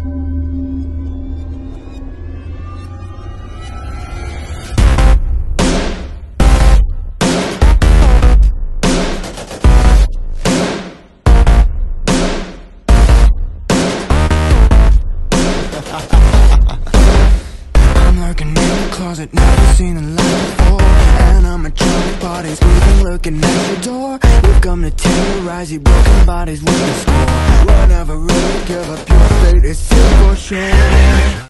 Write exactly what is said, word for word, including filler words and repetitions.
I'm lurking in the closet, never seen the light before. And I'm a trying bodies, leaving looking at your door. We've come to terrorize you, broken bodies with the score. We'll never really give up, your fate is sealed for sure.